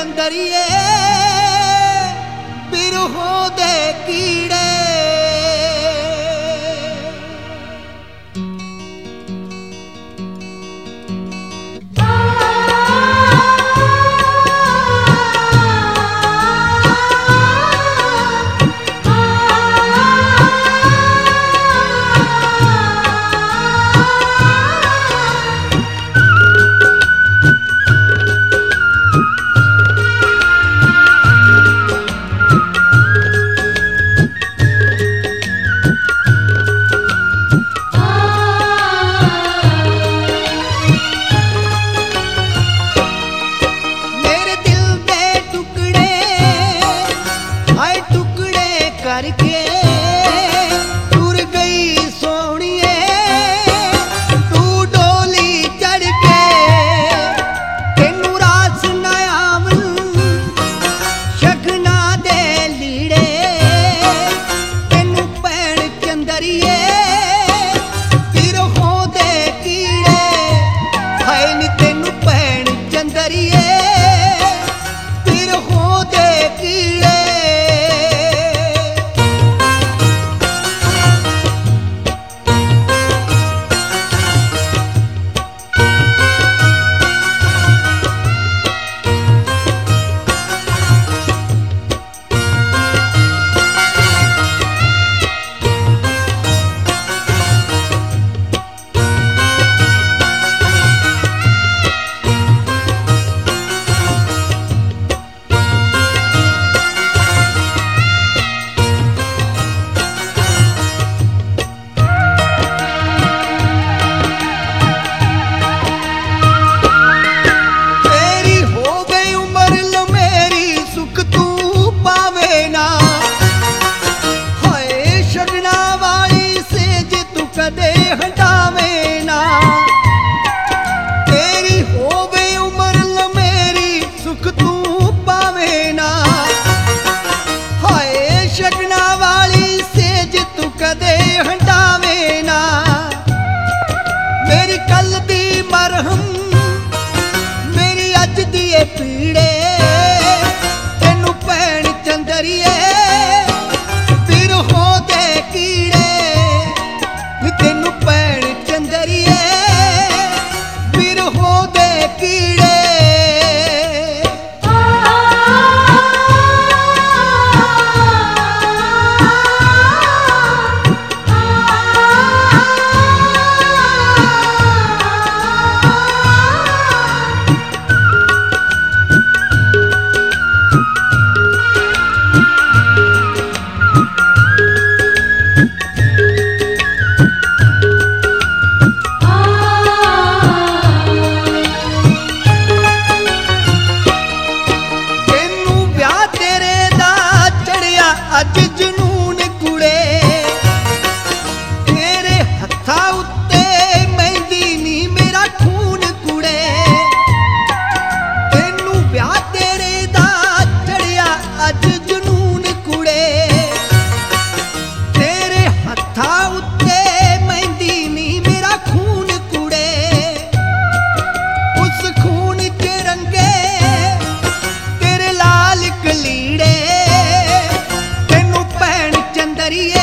चंदरिए बिरहों दे कीड़े। करके टूर गई सोनिए तू डोली चढ़ के, तेनू रास नयावन शगना दे लीड़े, तेनू भैन चंदरिए बिरहों दे कीड़े। हाय नी तेनू भैन चंदरिए बिरहों दे कीड़े। कदे हटावे ना तेरी होवे उम्र मेरी सुख तू पावे ना। हाय शगना वाली सेज तू कदे हटावे ना, मेरी कल दी मरहम मेरी अज दी पीड़े, तेनू भैन चंदरिए बिरहों दे कीड़े। तेनू भैन चंदरिए बिरहों दे कीड़े। अज जनून कुड़े तेरे हत्था उत्ते मेहंदी नी मेरा खून कुड़े, तेनू ब्याह तेरे दा चढ़िया अज जनून कुड़े, तेरे हत्था उत्ते मेहंदी नी मेरा खून कुड़े। उस खून च रंगे तेरे लाल कलीड़े, चंदरिए